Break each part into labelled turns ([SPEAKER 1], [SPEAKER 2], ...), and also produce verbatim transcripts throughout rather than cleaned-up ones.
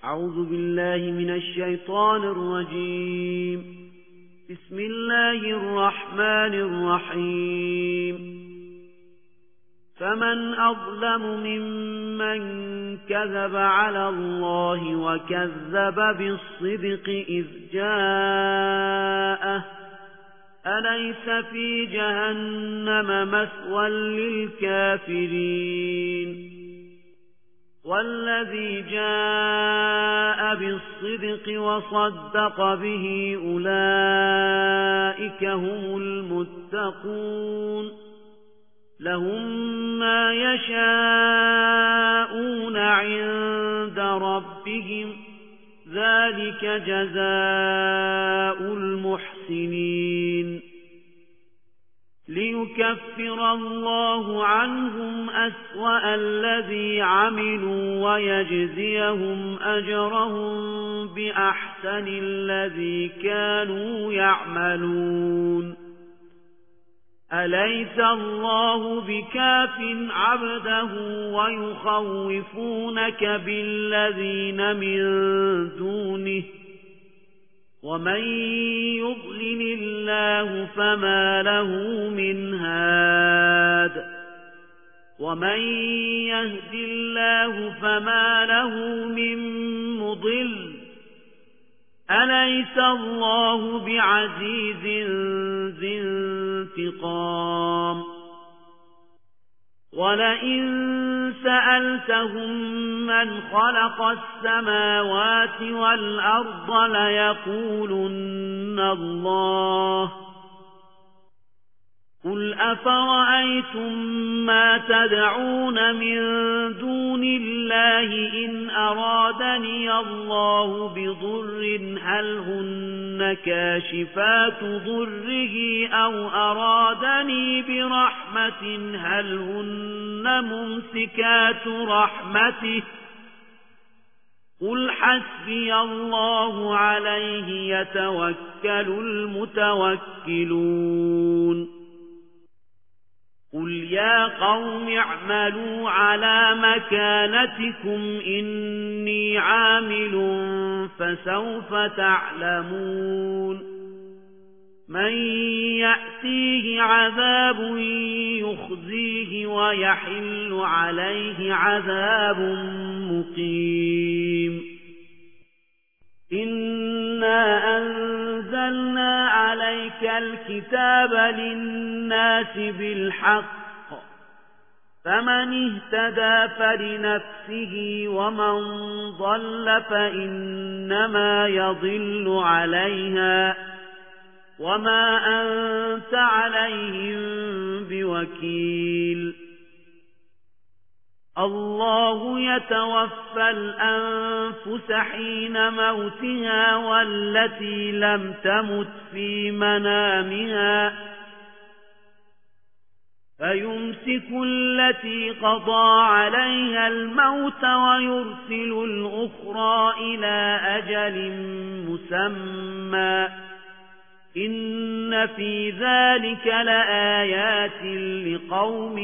[SPEAKER 1] أعوذ بالله من الشيطان الرجيم. بسم الله الرحمن الرحيم. فمن أظلم ممن كذب على الله وكذب بالصدق إذ جاءه أليس في جهنم مثوى للكافرين والذي جاء بالصدق وصدق به أولئك هم المتقون لهم ما يشاءون عند ربهم ذلك جزاء المحسنين ليكفر الله عنهم أسوأ الذي عملوا ويجزيهم أجرهم بأحسن الذي كانوا يعملون أليس الله بكاف عبده ويخوفونك بالذين من دونه ومن يضلل الله فما له من هاد ومن يهد الله فما له من مضل أليس الله بعزيز ذي انتقام ولئن سألتهم من خلق السماوات والأرض ليقولن الله قل أفرأيتم ما تدعون من دون الله إن أرادني الله بضر هل هن كاشفات ضره أو أرادني برحمة هل هن ممسكات رحمته قل حسبي الله عليه يتوكل المتوكلون قل يا قوم اعملوا على مكانتكم إني عامل فسوف تعلمون من يأتيه عذاب يخزيه ويحل عليه عذاب مقيم إنا أنزلنا عليك الكتاب للناس بالحق فمن اهتدى فلنفسه ومن ضل فإنما يضل عليها وما أنت عليهم بوكيل الله يتوفى الأنفس حين موتها والتي لم تمت في منامها فيمسك التي قضى عليها الموت ويرسل الأخرى إلى أجل مسمى إن في ذلك لآيات لقوم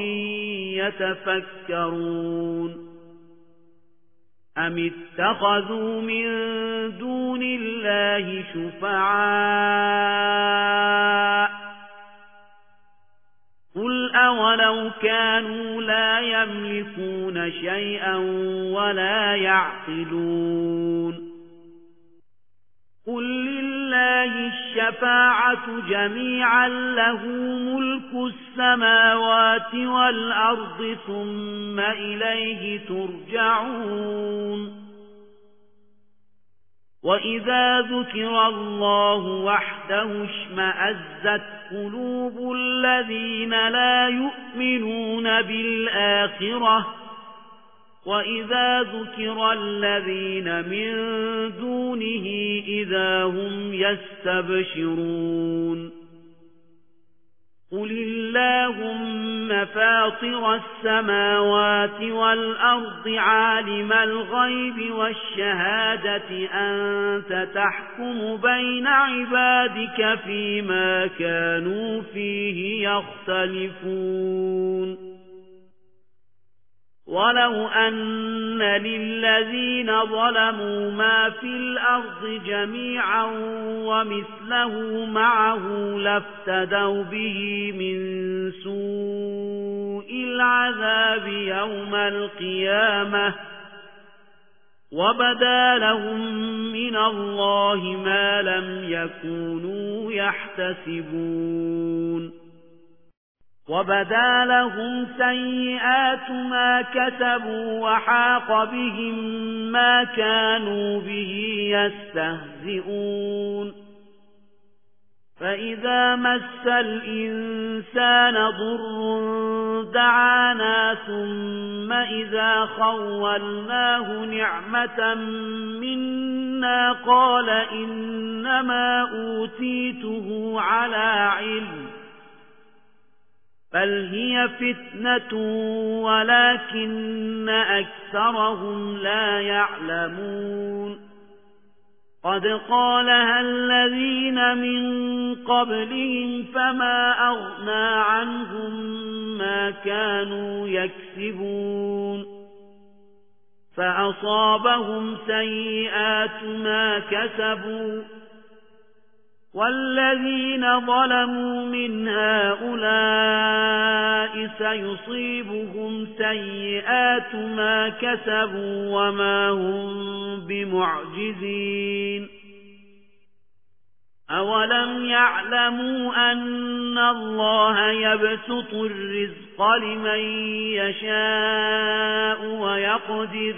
[SPEAKER 1] يتفكرون أم اتخذوا من دون الله شفعاء قل أولو كانوا لا يملكون شيئا ولا يعقلون قل لله الشفاعة جميعا له ملك السماوات والأرض ثم إليه ترجعون وإذا ذكر الله وحده اشمأزت قلوب الذين لا يؤمنون بالآخرة وإذا ذكر الذين من دونه إذا هم يستبشرون قل اللهم فاطر السماوات والأرض عالم الغيب والشهادة أنت تحكم بين عبادك فيما كانوا فيه يختلفون ولو أن للذين ظلموا ما في الأرض جميعا ومثله معه لافتدوا به من سوء العذاب يوم القيامة وبدا لهم من الله ما لم يكونوا يحتسبون وبدا لهم سيئات ما كسبوا وحاق بهم ما كانوا به يستهزئون فإذا مس الإنسان ضر دعانا ثم إذا خولناه نعمة منا قال إنما أوتيته على علم بل هي فتنة ولكن أكثرهم لا يعلمون قد قالها الذين من قبلهم فما أغنى عنهم ما كانوا يكسبون فأصابهم سيئات ما كسبوا والذين ظلموا من هؤلاء سيصيبهم سيئات ما كسبوا وما هم بمعجزين أولم يعلموا أن الله يبسط الرزق لمن يشاء ويقدر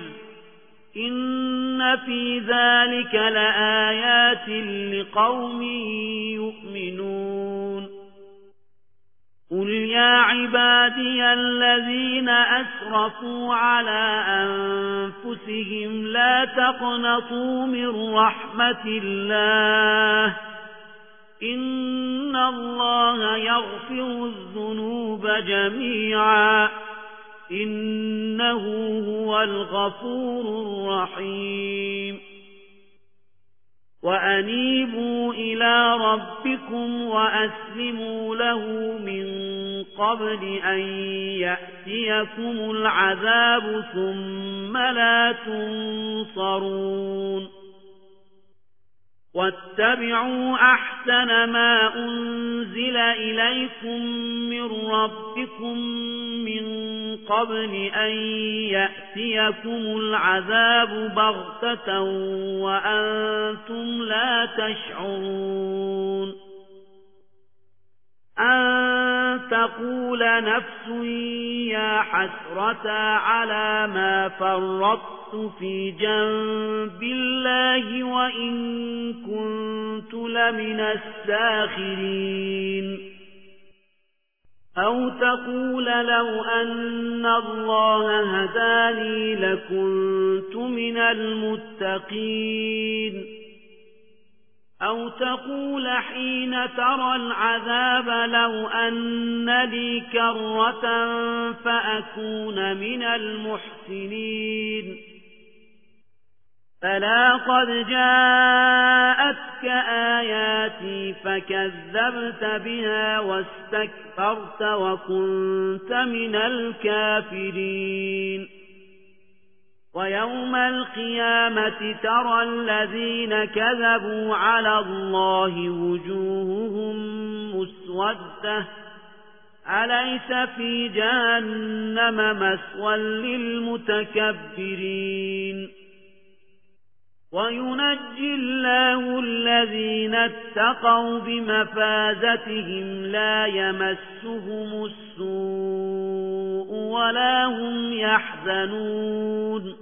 [SPEAKER 1] إن في ذلك لآيات لقوم يؤمنون قل يا عبادي الذين أسرفوا على أنفسهم لا تقنطوا من رحمة الله إن الله يغفر الذنوب جميعا إنه هو الغفور الرحيم وأنيبوا إلى ربكم وأسلموا له من قبل أن يأتيكم العذاب ثم لا تنصرون واتبعوا أحسن ما أنزل إليكم من ربكم من قبل أن يأتيكم العذاب بغتة وأنتم لا تشعرون أن تقول نفس يا حسرة على ما فرطت في جنب الله وإن كنت لمن الساخرين أو تقول لو أن الله هداني لكنت من المتقين أو تقول حين ترى العذاب لو أن لي كرة فأكون من المحسنين فلا قد جاءتك آياتي فكذبت بها واستكبرت وكنت من الكافرين ويوم القيامة ترى الذين كذبوا على الله وجوههم مسودة أليس في جهنم مثوى للمتكبرين وينجي الله الذين اتقوا بمفازتهم لا يمسهم السوء ولا هم يحزنون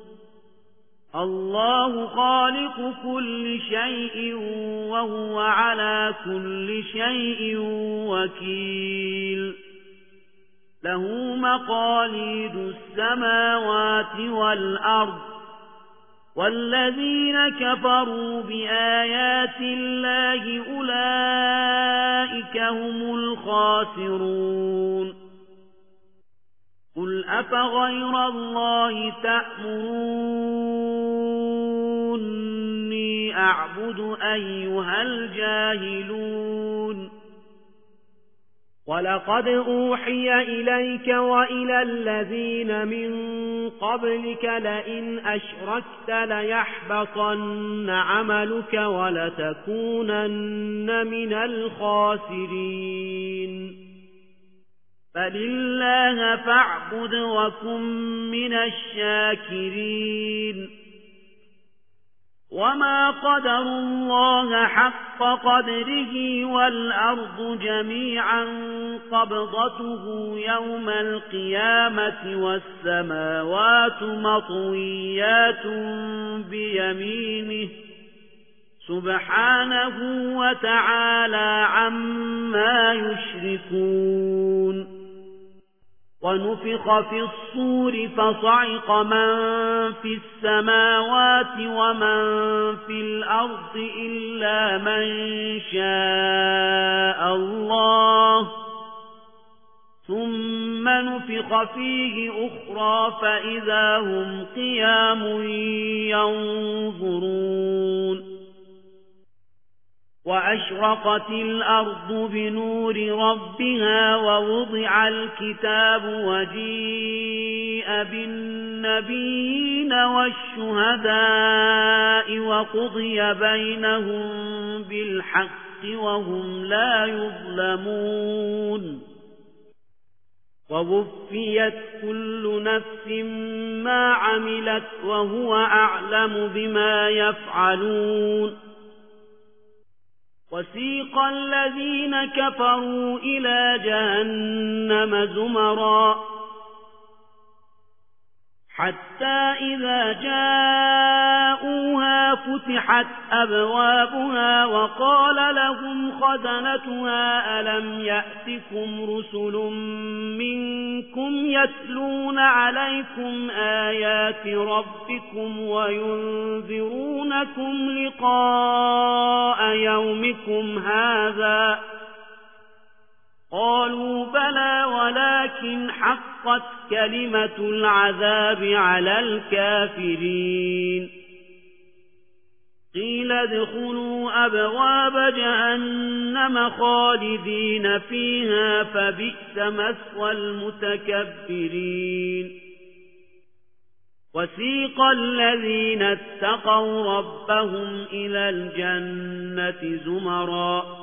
[SPEAKER 1] الله خالق كل شيء وهو على كل شيء وكيل له مقاليد السماوات والأرض والذين كفروا بآيات الله أولئك هم الخاسرون قل أفغير الله تأمروني أعبد أيها الجاهلون ولقد أوحي إليك وإلى الذين من قبلك لئن أشركت ليحبطن عملك ولتكونن من الخاسرين فلله فاعبد وكن من الشاكرين وما قدر الله حق قدره والأرض جميعا قبضته يوم القيامة والسماوات مطويات بيمينه سبحانه وتعالى عما يشركون ونفخ في الصور فصعق من في السماوات ومن في الأرض إلا من شاء الله ثم نفخ فيه أخرى فإذا هم قيام ينظرون وأشرقت الأرض بنور ربها ووضع الكتاب وجيء بالنبيين والشهداء وقضي بينهم بالحق وهم لا يظلمون ووفيت كل نفس ما عملت وهو أعلم بما يفعلون وسيق الذين كفروا إلى جهنم زمرا حتى إذا جاءوها فتحت أبوابها وقال لهم خزنتها ألم يأتكم رسل منكم يتلون عليكم آيات ربكم وينذرونكم لقاء يومكم هذا قالوا بلى ولكن حقت كلمة العذاب على الكافرين قيل ادخلوا أبواب جهنم خالدين فيها فبئس مثوى المتكبرين وسيق الذين اتقوا ربهم إلى الجنة زمرا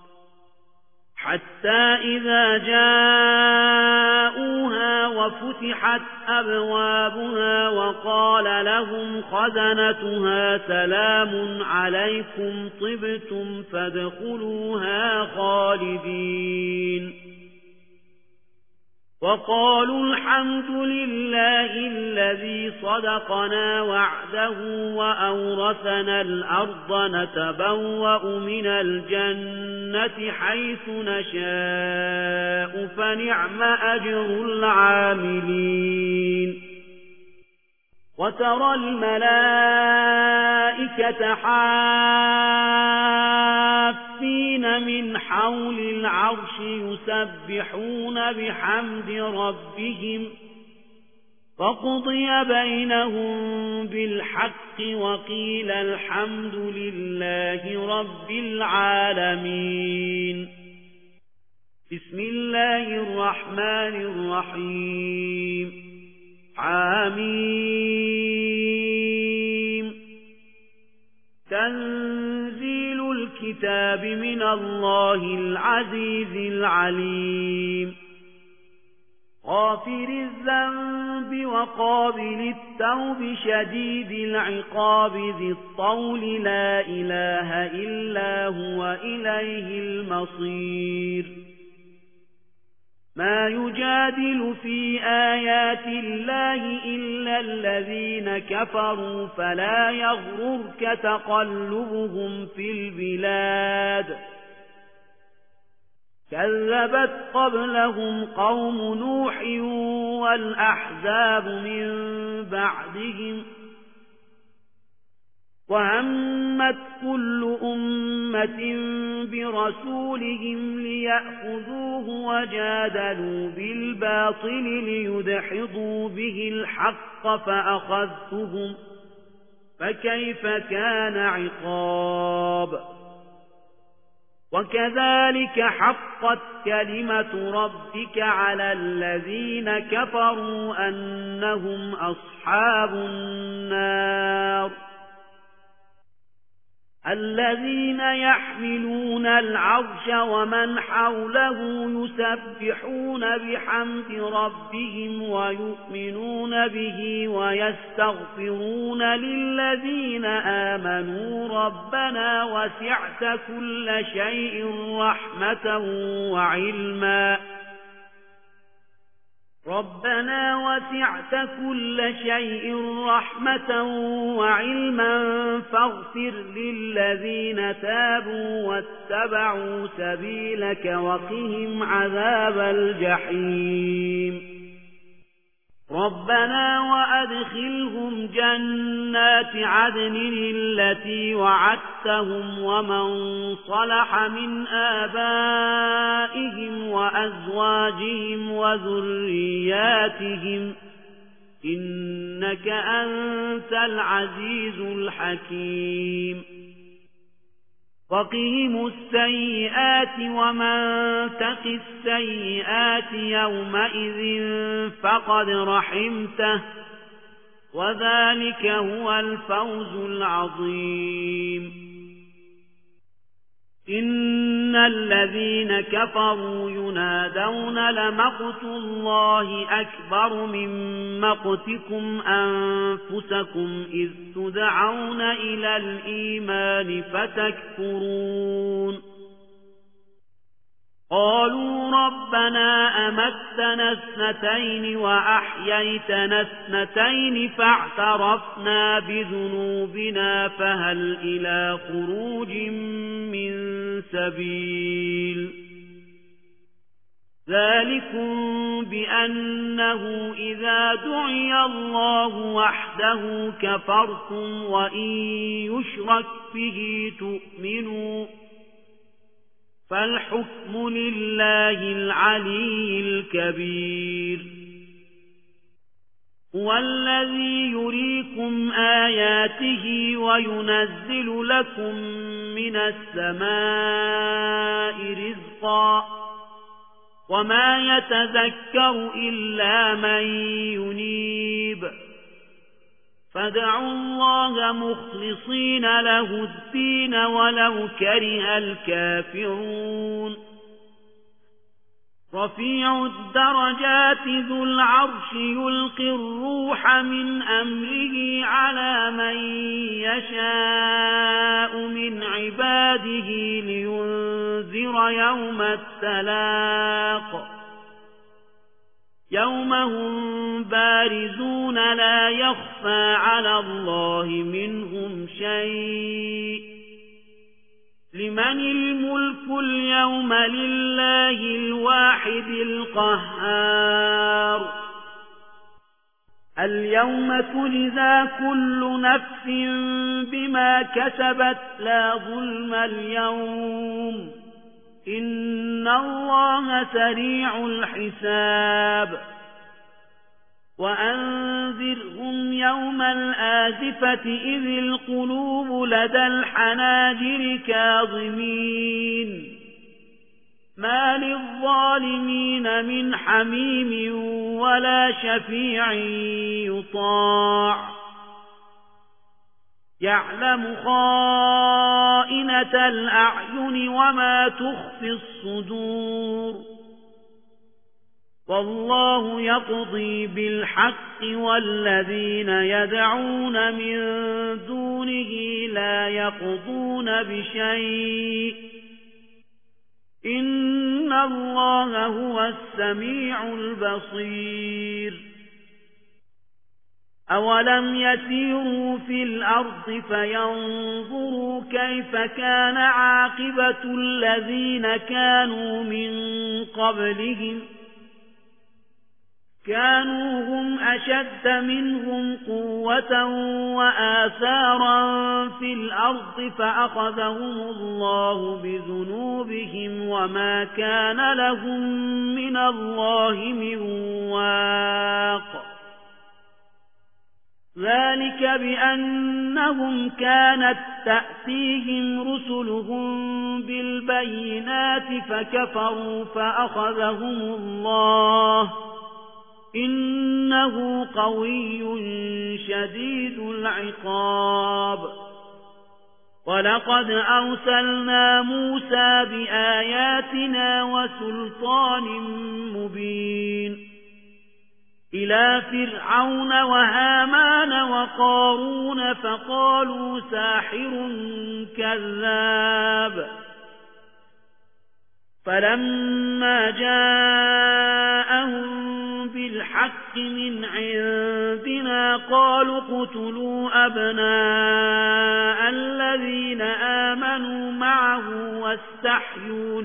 [SPEAKER 1] حتى إذا جاءوها وفتحت أبوابها وقال لهم خزنتها سلام عليكم طبتم فادخلوها خالدين وقالوا الحمد لله الذي صدقنا وعده وأورثنا الأرض نتبوأ من الجنة حيث نشاء فنعم أجر العاملين وترى الملائكة حافين من حول العرش يسبحون بحمد ربهم فقضي بينهم بالحق وقيل الحمد لله رب العالمين بسم الله الرحمن الرحيم حميم تنزيل الكتاب من الله العزيز العليم غافر الذنب وقابل التوب شديد العقاب ذي الطول لا إله إلا هو إليه المصير ما يجادل في آيات الله إلا الذين كفروا فلا يغررك تقلبهم في البلاد كذبت قبلهم قوم نوح والأحزاب من بعدهم وهمت كل أمة برسولهم ليأخذوه وجادلوا بالباطل ليدحضوا به الحق فأخذتهم فكيف كان عقاب وكذلك حقت كلمة ربك على الذين كفروا أنهم أصحاب النار الذين يحملون العرش ومن حوله يسبحون بحمد ربهم ويؤمنون به ويستغفرون للذين آمنوا ربنا وسعت كل شيء رحمة وعلما ربنا وسعت كل شيء رحمة وعلما فاغفر للذين تابوا واتبعوا سبيلك وقهم عذاب الجحيم ربنا وأدخلهم جنات عدن التي وعدتهم ومن صلح من آبائهم وأزواجهم وذرياتهم إنك أنت العزيز الحكيم وقهم السيئات ومن تق السيئات يومئذ فقد رحمته وذلك هو الفوز العظيم إن الذين كفروا ينادون لمقت الله أكبر من مقتكم أنفسكم إذ تدعون إلى الإيمان فتكفرون قالوا ربنا أمتنا اثنتين وأحييتنا اثنتين فاعترفنا بذنوبنا فهل إلى خروج من سبيل ذلكم بأنه إذا دعي الله وحده كفرتم وإن يشرك به تؤمنوا فالحكم لله العلي الكبير هو الذي يريكم آياته وينزل لكم من السماء رزقا وما يتذكر إلا من ينيب فادعوا الله مخلصين له الدين ولو كره الكافرون رفيع الدرجات ذو العرش يلقي الروح من أمره على من يشاء من عباده لينذر يوم التلاق يوم هم بارزون لا يخفى على الله منهم شيء لمن الملك اليوم لله الواحد القهار اليوم تجزى كل نفس بما كسبت لا ظلم اليوم إن الله سريع الحساب وأنذرهم يوم الآزفة إذ القلوب لدى الحناجر كاظمين ما للظالمين من حميم ولا شفيع يطاع يعلم خائنة الأعين وما تخفي الصدور والله يقضي بالحق والذين يدعون من دونه لا يقضون بشيء إن الله هو السميع البصير أولم يسيروا في الأرض فينظروا كيف كان عاقبة الذين كانوا من قبلهم كانوا هم أشد منهم قوة وآثارا في الأرض فأخذهم الله بذنوبهم وما كان لهم من الله من واق ذلك بأنهم كانت تأتيهم رسلهم بالبينات فكفروا فأخذهم الله إنه قوي شديد العقاب ولقد أرسلنا موسى بآياتنا وسلطان مبين إلى فرعون وهامان وقارون فقالوا ساحر كذاب فلما جاءهم بالحق من عندنا قالوا اقتلوا أبناء الذين آمنوا معه واستحيوا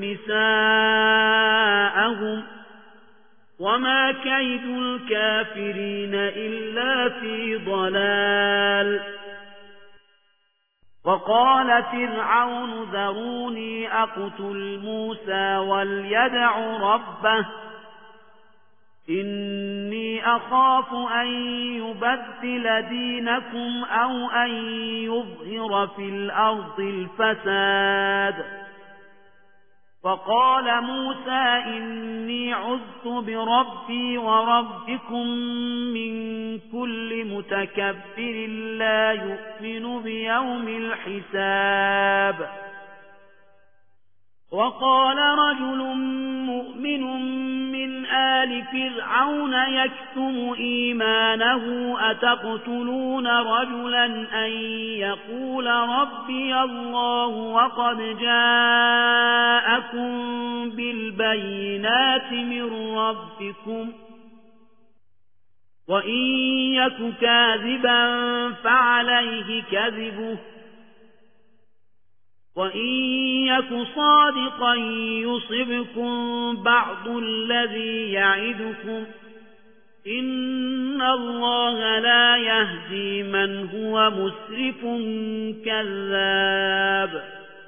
[SPEAKER 1] نساءهم وما كيد الكافرين إلا في ضلال وقال فرعون ذروني أقتل موسى وليدع ربه إني أخاف أن يبدل دينكم أو أن يظهر في الأرض الفساد وقال موسى إني عذت بربي وربكم من كل متكبر لا يؤمن بيوم الحساب وقال رجل مؤمن من آل فرعون يكتم إيمانه أتقتلون رجلا أن يقول ربي الله وقد جاءكم بالبينات من ربكم وإن يك كاذبا فعليه كذبه وإن يك صادقا يصبكم بعض الذي يعدكم إن الله لا يهدي من هو مسرف كذاب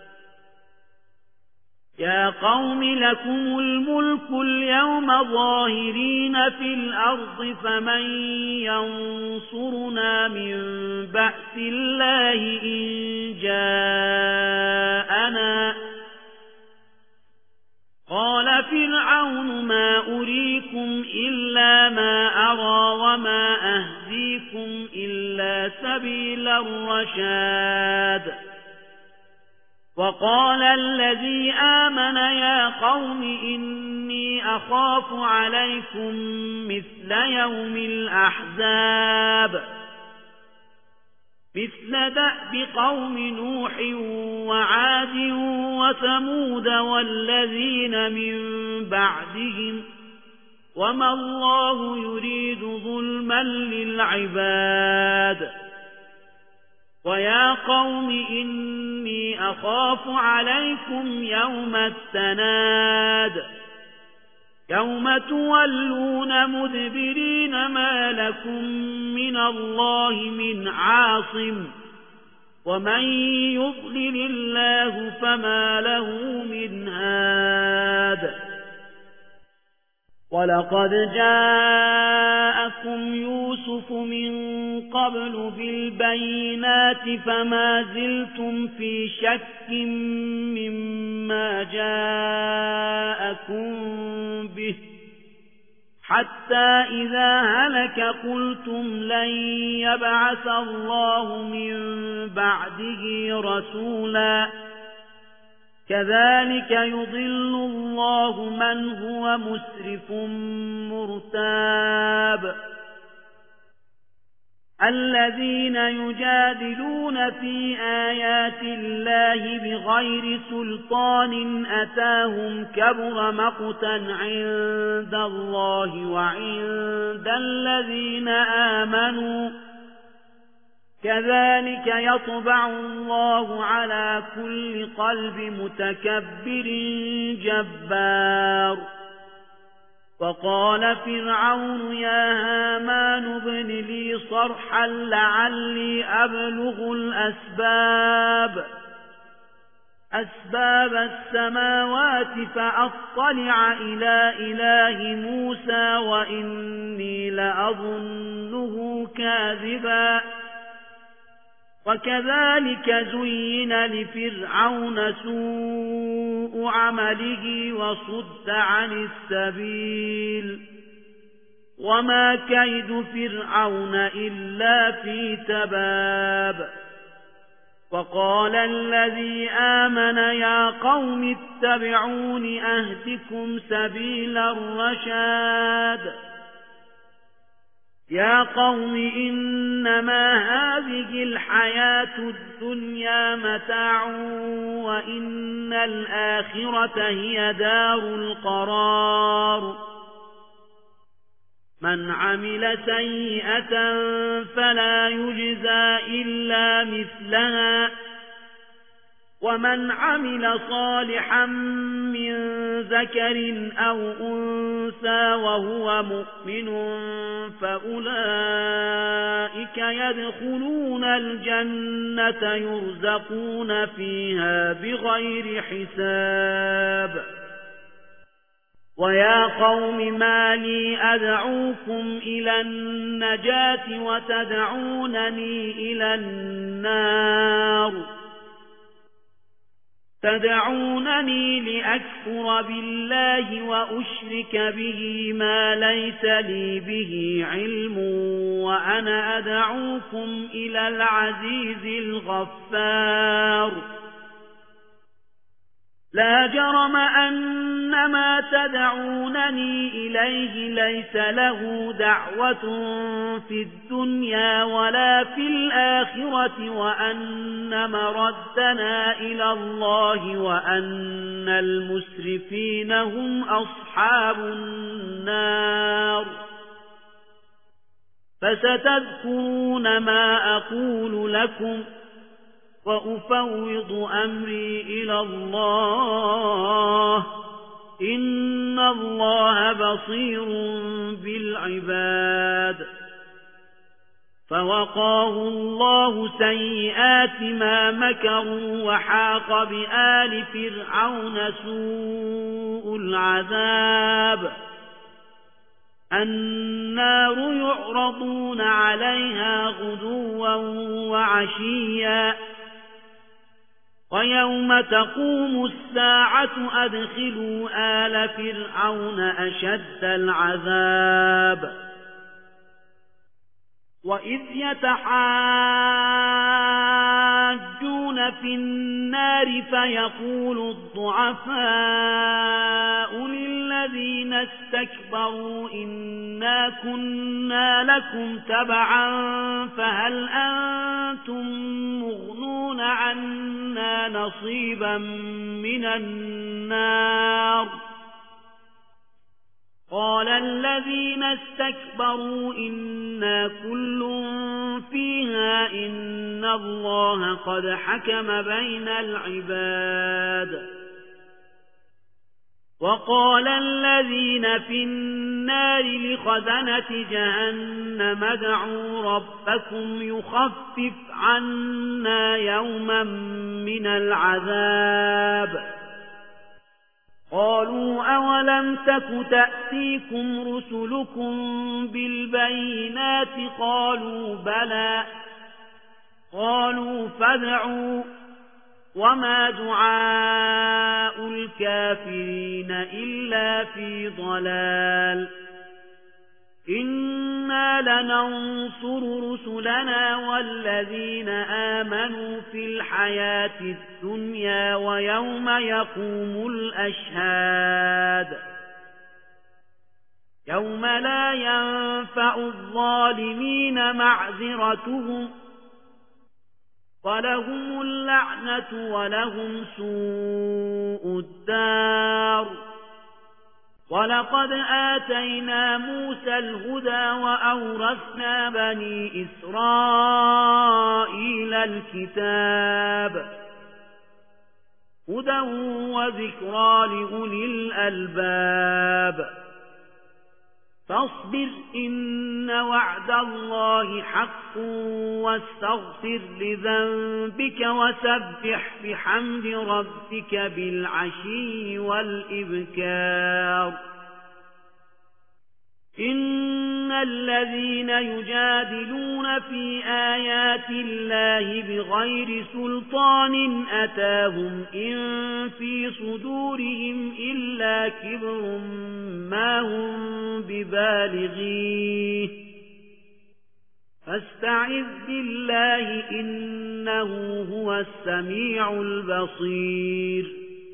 [SPEAKER 1] يا قوم لكم الملك اليوم ظاهرين في الأرض فمن ينصرنا من بأس الله إن جاءنا قال فرعون ما أريكم إلا ما أرى وما أهديكم إلا سبيل الرشاد وقال الذي آمن يا قوم إني أخاف عليكم مثل يوم الأحزاب مثل دأب قوم نوح وعاد وثمود والذين من بعدهم وما الله يريد ظلما للعباد ويا قوم إني أخاف عليكم يوم التناد يوم تولون مدبرين ما لكم من الله من عاصم ومن يضلل الله فما له من هاد ولقد جاءكم يوسف من قبل بالبينات فما زلتم في شك مما جاءكم به حتى إذا هلك قلتم لن يبعث الله من بعده رسولا كذلك يضل الله من هو مسرف مرتاب الذين يجادلون في آيات الله بغير سلطان أتاهم كبر مقتا عند الله وعند الذين آمنوا كذلك يطبع الله على كل قلب متكبر جبار وقال فرعون يا هامان ابن لي صرحا لعلي أبلغ الأسباب أسباب السماوات فأطلع إلى إله موسى وإني لأظنه كاذبا وكذلك زين لفرعون سوء عمله وصد عن السبيل وما كيد فرعون إلا في تباب وقال الذي آمن يا قوم اتبعون أهدكم سبيل الرشاد يا قوم إنما هذه الحياة الدنيا متاع وإن الآخرة هي دار القرار من عمل سيئة فلا يجزى إلا مثلها ومن عمل صالحا من ذكر أو أنثى وهو مؤمن فأولئك يدخلون الجنة يرزقون فيها بغير حساب ويا قوم ما لي أدعوكم إلى النجاة وتدعونني إلى النار تدعونني لأكفر بالله وأشرك به ما ليس لي به علم وأنا أدعوكم إلى العزيز الغفار لا جرم أن ما تدعونني إليه ليس له دعوة في الدنيا ولا في الآخرة وأن مردنا إلى الله وأن المسرفين هم أصحاب النار فستذكرون ما أقول لكم وأفوض أمري إلى الله إن الله بصير بالعباد فوقاه الله سيئات ما مكروا وحاق بآل فرعون سوء العذاب النار يعرضون عليها غدوا وعشيا ويوم تقوم الساعة أدخلوا آل فرعون أشد العذاب وإذ يتحاجون في النار فيقول الضعفاء للذين استكبروا إنا كنا لكم تبعا فهل أنتم مغنون عنا نصيبا من النار قال الذين استكبروا إنا كل فيها إن الله قد حكم بين العباد وقال الذين في النار لخزنة جهنم ادعوا ربكم يخفف عنا يوما من العذاب قالوا أولم تك تأتيكم رسلكم بالبينات قالوا بلى قالوا فادعوا وما دعاء الكافرين إلا في ضلال إنا لننصر رسلنا والذين آمنوا في الحياة الدنيا ويوم يقوم الأشهاد يوم لا ينفع الظالمين معذرتهم ولهم اللعنة ولهم سوء الدار ولقد آتينا موسى الهدى وأورثنا بني إسرائيل الكتاب هدى وذكرى لأولي الألباب فاصبر إن وعد الله حق واستغفر لذنبك وسبح بحمد ربك بالعشي والإبكار إن الذين يجادلون في آيات الله بغير سلطان أتاهم إن في صدورهم إلا كبر ما هم ببالغيه فاستعذ بالله إنه هو السميع البصير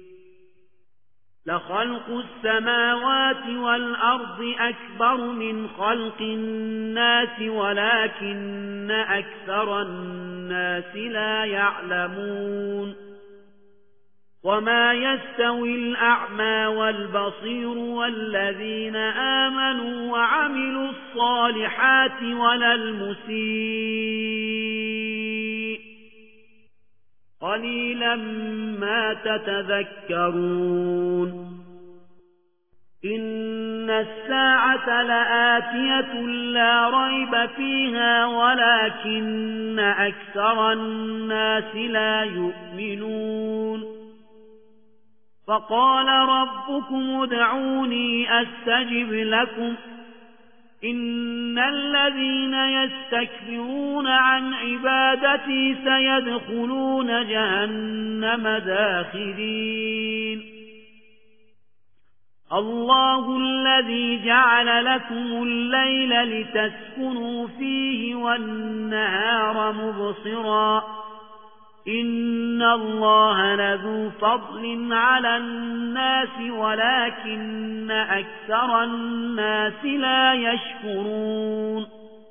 [SPEAKER 1] لخلق السماوات والأرض أكبر من خلق الناس ولكن أكثر الناس لا يعلمون وما يستوي الأعمى والبصير والذين آمنوا وعملوا الصالحات ولا المسيء قليلا ما تتذكرون إن الساعة لآتية لا ريب فيها ولكن أكثر الناس لا يؤمنون فقال ربكم ادعوني أستجب لكم إن الذين يستكبرون عن عبادتي سيدخلون جهنم داخرين الله الذي جعل لكم الليل لتسكنوا فيه والنهار مبصرا إن الله لذو فضل على الناس ولكن أكثر الناس لا يشكرون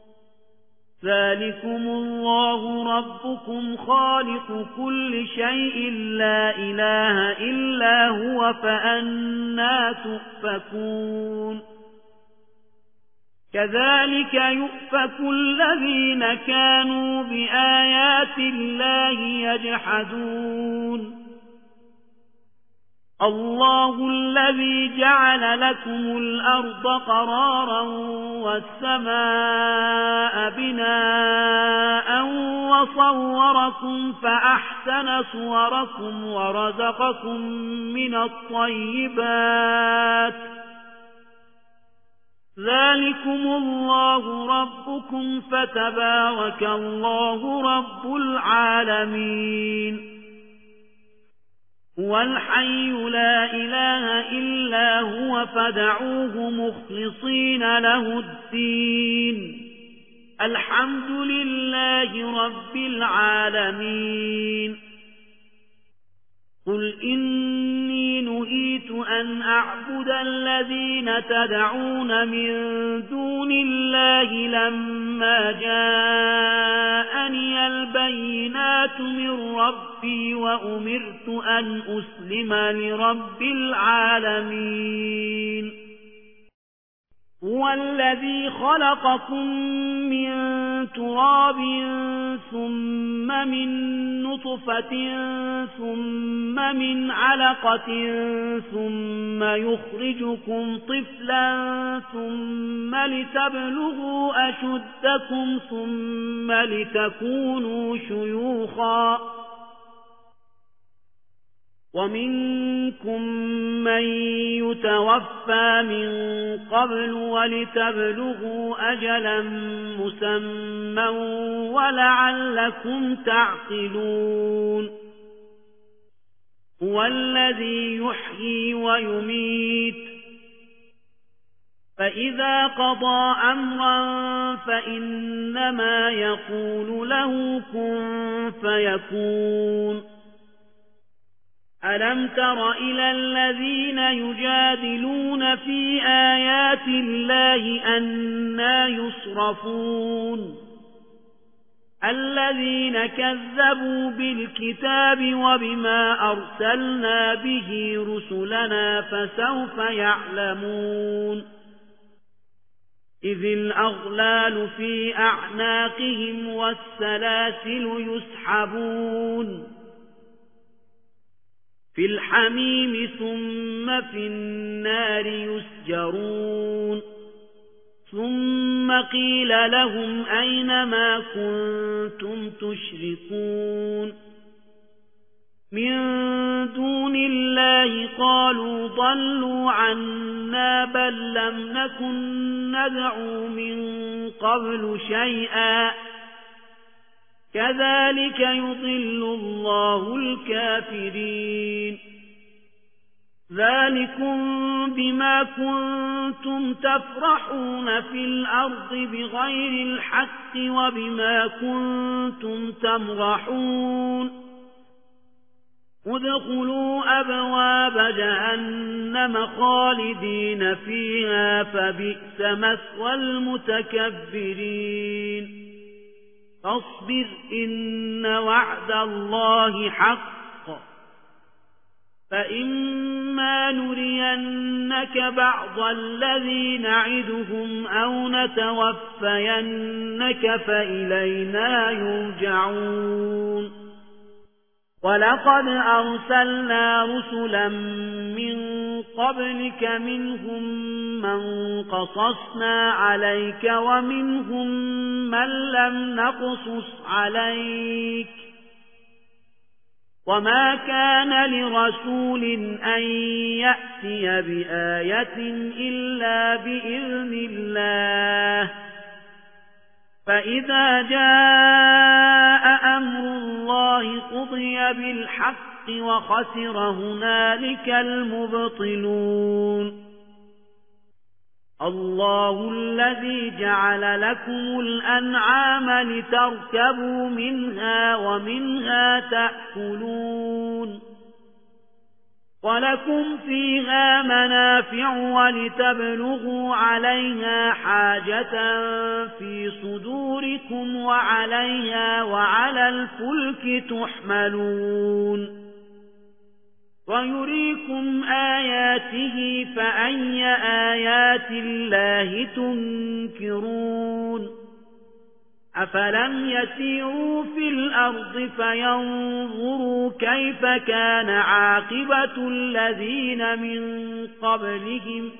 [SPEAKER 1] ذلكم الله ربكم خالق كل شيء لا إله إلا هو فأنى تؤفكون كذلك يؤفك الذين كانوا بآيات الله يجحدون الله الذي جعل لكم الأرض قرارا والسماء بناء وصوركم فأحسن صوركم ورزقكم من الطيبات ذلكم الله ربكم فتبارك الله رب العالمين هو الحي لا إله إلا هو فدعوه مخلصين له الدين الحمد لله رب العالمين قل إني نهيت أن أعبد الذين تدعون من دون الله لما جاءني البينات من ربي وأمرت أن أسلم لرب العالمين هو الذي خلقكم من تراب ثم من نطفة ثم من علقة ثم يخرجكم طفلا ثم لتبلغوا أشدكم ثم لتكونوا شيوخا ومنكم من يتوفى من قبل ولتبلغوا أجلا مسمى ولعلكم تعقلون هو الذي يحيي ويميت فإذا قضى أمرا فإنما يقول له كن فيكون ألم تر إلى الذين يجادلون في آيات الله أنى يصرفون الذين كذبوا بالكتاب وبما أرسلنا به رسلنا فسوف يعلمون إذ الأغلال في أعناقهم والسلاسل يسحبون في الحميم ثم في النار يسجرون ثم قيل لهم أين ما كنتم تشركون من دون الله قالوا ضلوا عنا بل لم نكن ندعو من قبل شيئا كذلك يضل الله الكافرين ذلكم بما كنتم تفرحون في الأرض بغير الحق وبما كنتم تمرحون ادخلوا أبواب جهنم خالدين فيها فبئس مثوى المتكبرين فاصبر إن وعد الله حق فإما نرينك بعض الذي نعدهم أو نتوفينك فإلينا يرجعون ولقد أرسلنا رسلا من قبلك منهم من قصصنا عليك ومنهم من لم نقصص عليك وما كان لرسول أن يأتي بآية إلا بإذن الله فإذا جاء أمر الله قضي بالحق وخسر هنالك المبطلون الله الذي جعل لكم الأنعام لتركبوا منها ومنها تأكلون ولكم فيها منافع ولتبلغوا عليها حاجة في صدوركم وعليها وعلى الفلك تحملون ويريكم آياته فأي آيات الله تنكرون أفلم يسيروا في الأرض فينظروا كيف كان عاقبة الذين من قبلهم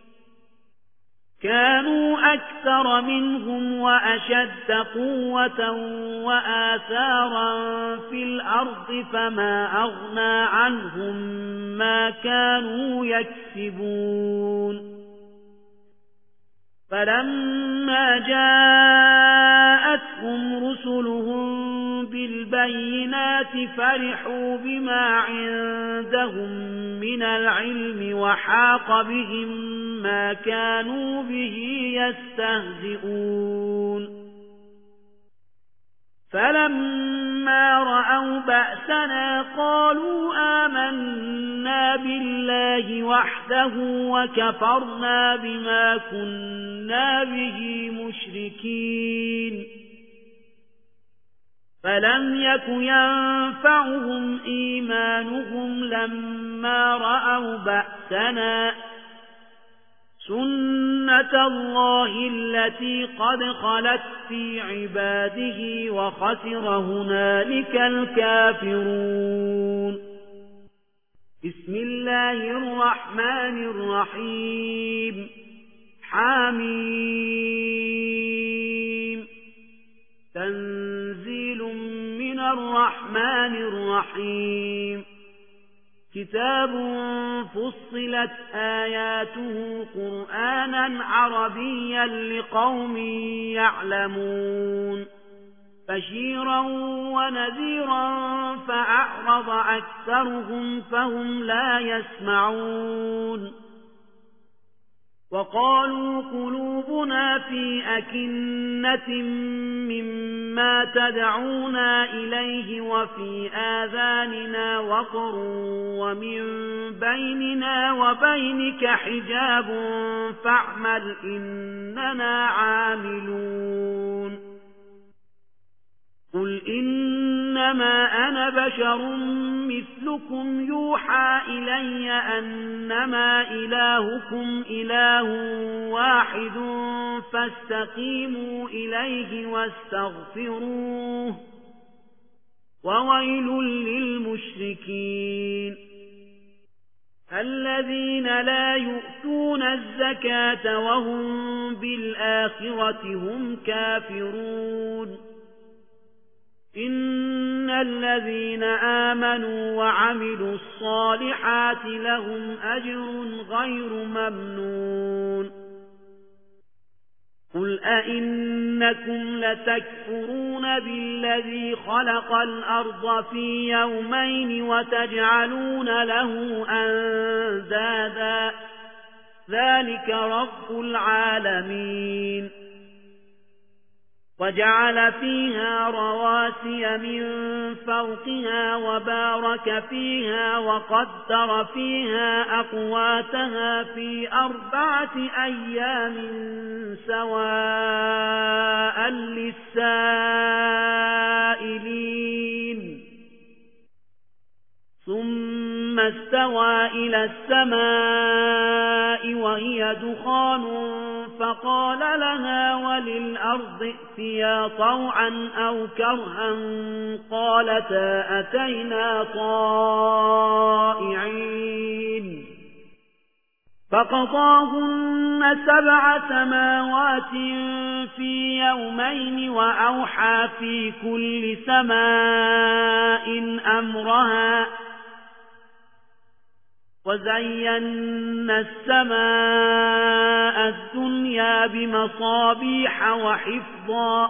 [SPEAKER 1] كانوا أكثر منهم وأشد قوة وآثارا في الأرض فما أغنى عنهم ما كانوا يكسبون فلما جاءتهم رسلهم بالبينات فرحوا بما عندهم من العلم وحاق بهم ما كانوا به يستهزئون فلما رأوا بأسنا قالوا آمنا بالله وحده وكفرنا بما كنا به مشركين فلم يك ينفعهم إيمانهم لما رأوا بأسنا سنة الله التي قد خلت في عباده وخسر هنالك الكافرون بسم الله الرحمن الرحيم حميم تنزيل من الرحمن الرحيم كتاب فصلت آياته قرآنا عربيا لقوم يعلمون بشيرا ونذيرا فأعرض أكثرهم فهم لا يسمعون وقالوا قلوبنا في أكنة مما تدعونا إليه وفي آذاننا وقر ومن بيننا وبينك حجاب فاعمل إننا عاملون قل إنما أنا بشر مثلكم يوحى إلي أنما إلهكم إله واحد فاستقيموا إليه واستغفروه وويل للمشركين الذين لا يؤتون الزكاة وهم بالآخرة هم كافرون إن الذين آمنوا وعملوا الصالحات لهم أجر غير ممنون قل أئنكم لتكفرون بالذي خلق الأرض في يومين وتجعلون له أندادا ذلك رب العالمين وجعل فيها رواسي من فوقها وبارك فيها وقدر فيها أقواتها في أربعة أيام سواء للسائلين ثم استوى إلى السماء وهي دخان فقال لها وللأرض ائتيا طوعا أو كرها قالتا أتينا طائعين فقضاهن سبع سماوات في يومين وأوحى في كل سماء أمرها وزينا السماء الدنيا بمصابيح وحفظا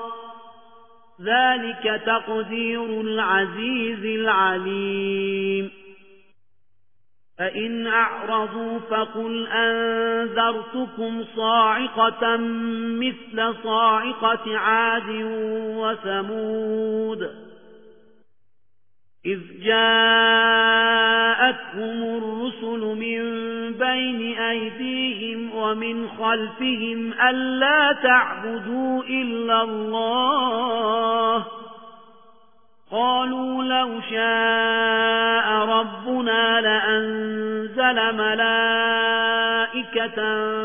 [SPEAKER 1] ذلك تقدير العزيز العليم فإن أعرضوا فقل أنذرتكم صاعقة مثل صاعقة عاد وثمود إذ جاءتهم الرسل من بين أيديهم ومن خلفهم ألا تعبدوا إلا الله قالوا لو شاء ربنا لأنزل ملائكة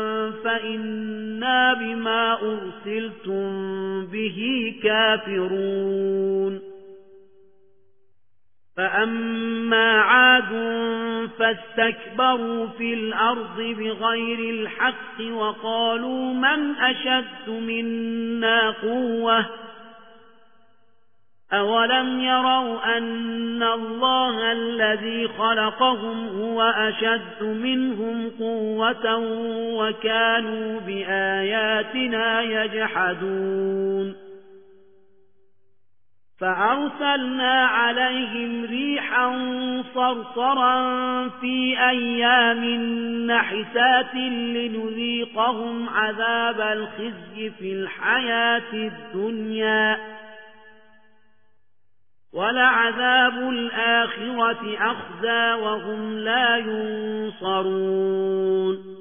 [SPEAKER 1] فإنا بما أرسلتم به كافرون فأما عاد فاستكبروا في الأرض بغير الحق وقالوا من أشد منا قوة أولم يروا أن الله الذي خلقهم هو أشد منهم قوة وكانوا بآياتنا يجحدون فأرسلنا عليهم ريحا صرصرا في أيام نحسات لنذيقهم عذاب الخزي في الحياة الدنيا ولعذاب الآخرة أخزى وهم لا ينصرون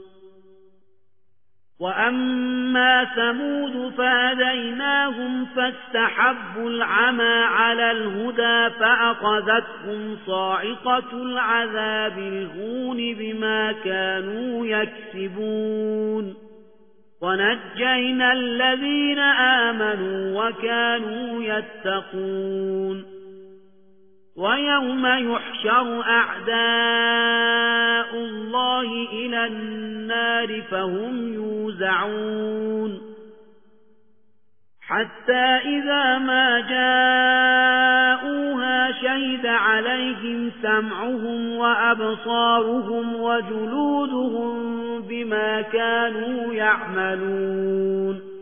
[SPEAKER 1] وأما ثمود فهديناهم فاستحبوا العمى على الهدى فأخذتهم صاعقة العذاب الهون بما كانوا يكسبون ونجينا الذين آمنوا وكانوا يتقون ويوم يحشر أعداء الله إلى النار فهم يوزعون حتى إذا ما جاءوها شهد عليهم سمعهم وأبصارهم وجلودهم بما كانوا يعملون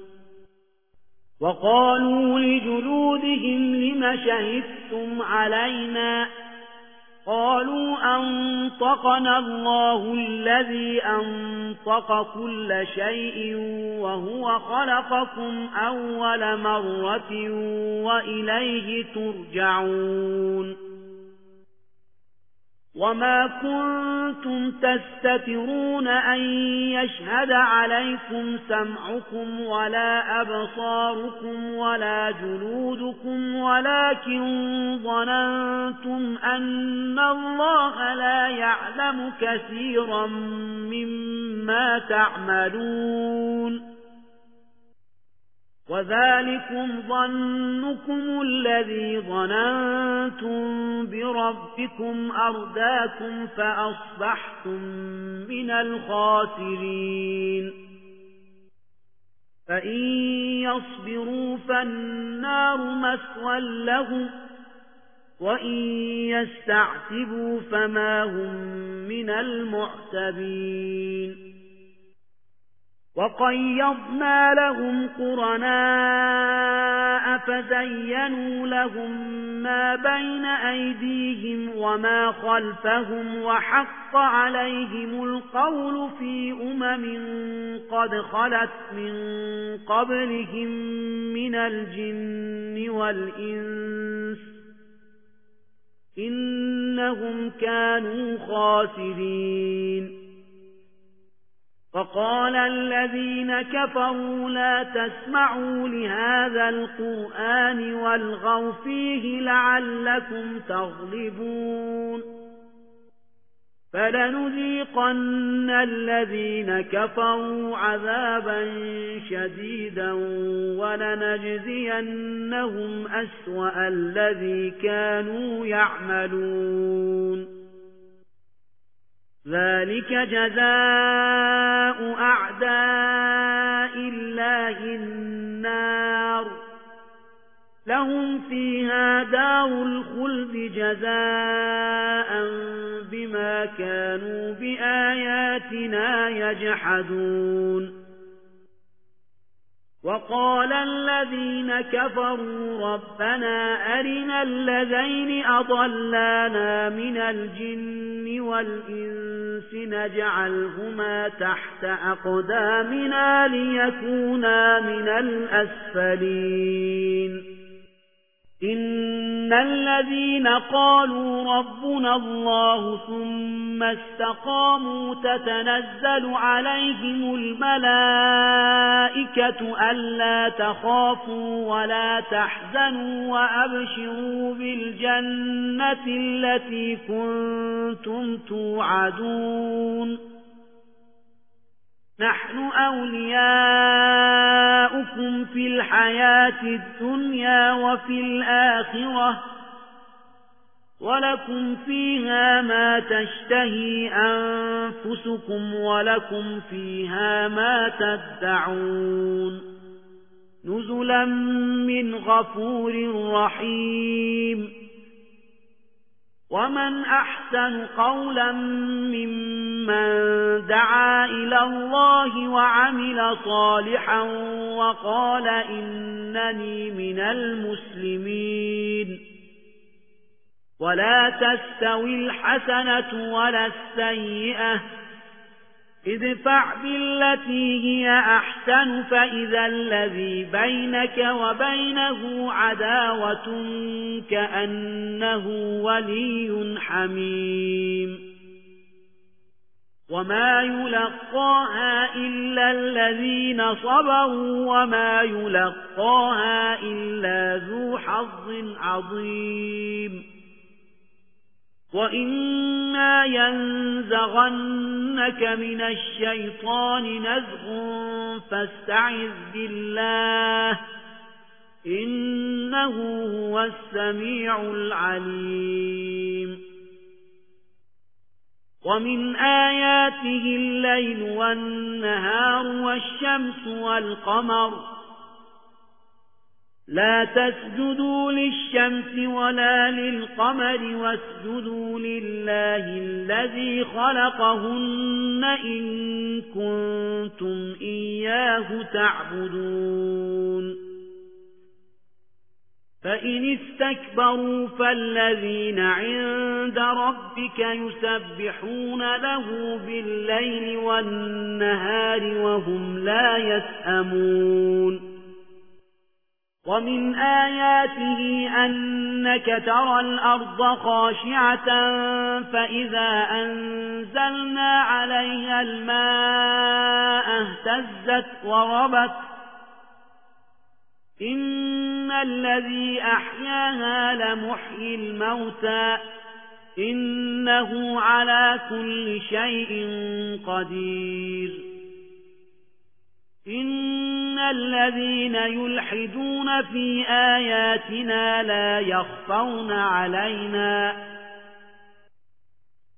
[SPEAKER 1] وقالوا لجلودهم لم شهدتم علينا قالوا أنطقنا الله الذي أنطق كل شيء وهو خلقكم أول مرة وإليه ترجعون وما كنتم تستترون أن يشهد عليكم سمعكم ولا أبصاركم ولا جلودكم ولكن ظننتم أن الله لا يعلم كثيرا مما تعملون وذلكم ظنكم الذي ظننتم بربكم ربكم أرداكم فأصبحتم من الخاسرين فإن يصبروا فالنار مثوى لهم وإن يستعتبوا فما هم من المعتبين وقيضنا لهم قرناء فزينوا لهم ما بين أيديهم وما خلفهم وحق عليهم القول في أمم قد خلت من قبلهم من الجن والإنس إنهم كانوا خاسرين وقال الذين كفروا لا تسمعوا لهذا القرآن والغوا فيه لعلكم تغلبون فلنذيقن الذين كفروا عذابا شديدا ولنجزينهم أسوأ الذي كانوا يعملون ذلك جزاء أعداء الله النار لهم فيها دار الخلد جزاء بما كانوا بآياتنا يجحدون وقال الذين كفروا ربنا أرنا الذين أضلانا من الجن والإنس نجعلهما تحت أقدامنا ليكونا من الأسفلين إن الذين قالوا ربنا الله ثم استقاموا تتنزل عليهم الملائكة ألا تخافوا ولا تحزنوا وأبشروا بالجنة التي كنتم توعدون نحن أولياؤكم في الحياة الدنيا وفي الآخرة ولكم فيها ما تشتهي أنفسكم ولكم فيها ما تدعون نزلا من غفور رحيم ومن أحسن قولا ممن دعا إلى الله وعمل صالحا وقال إنني من المسلمين ولا تستوي الحسنة ولا السيئة ادفع بالتي هي أحسن فإذا الذي بينك وبينه عداوة كأنه ولي حميم وما يلقاها إلا الذين صبروا وما يلقاها إلا ذو حظ عظيم وإما ينزغنك من الشيطان نزغ فاستعذ بالله إنه هو السميع العليم ومن آياته الليل والنهار والشمس والقمر لا تسجدوا للشمس ولا للقمر واسجدوا لله الذي خلقهن إن كنتم إياه تعبدون فإن استكبروا فالذين عند ربك يسبحون له بالليل والنهار وهم لا يسأمون ومن آياته أنك ترى الأرض خاشعة فإذا أنزلنا عليها الماء اهتزت وربت إن الذي أحياها لمحيي الموتى إنه على كل شيء قدير إن الذين يلحدون في آياتنا لا يخفون علينا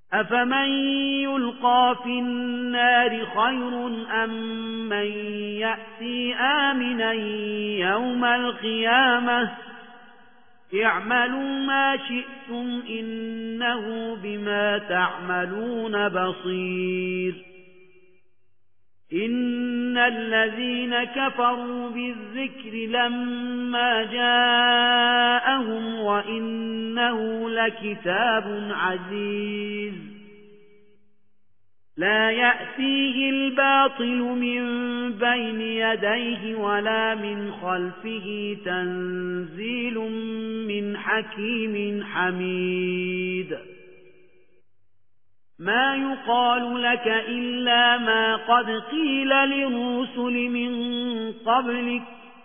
[SPEAKER 1] أفمن يلقى في النار خير أم من يأتي آمنا يوم القيامة اعملوا ما شئتم إنه بما تعملون بصير إن الذين كفروا بالذكر لما جاءهم وإنه لكتاب عزيز لا يأتيه الباطل من بين يديه ولا من خلفه تنزيل من حكيم حميد ما يقال لك إلا ما قد قيل للرسل من قبلك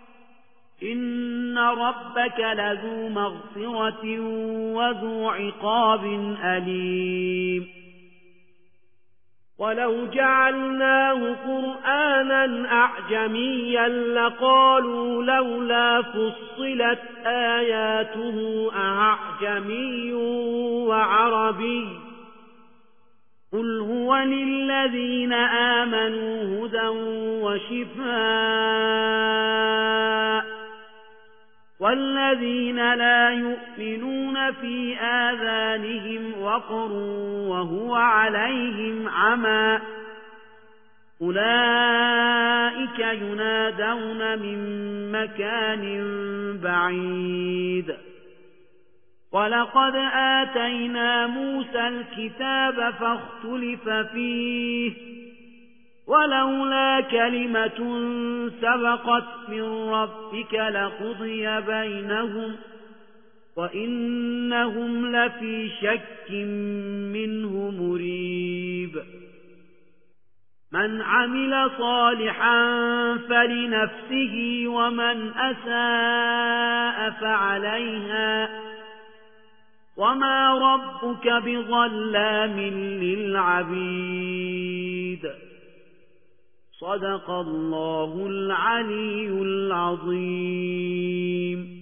[SPEAKER 1] إن ربك لذو مغفرة وذو عقاب أليم ولو جعلناه قرآنا أعجميا لقالوا لولا فصلت آياته أعجمي وعربي قل هو للذين آمنوا هدى وشفاء والذين لا يؤمنون في آذانهم وقر وهو عليهم عمى أولئك ينادون من مكان بعيد ولقد آتينا موسى الكتاب فاختلف فيه ولولا كلمة سبقت من ربك لقضي بينهم وإنهم لفي شك منه مريب من عمل صالحا فلنفسه ومن أساء فعليها وما ربك بظلام للعبيد صدق الله العلي العظيم.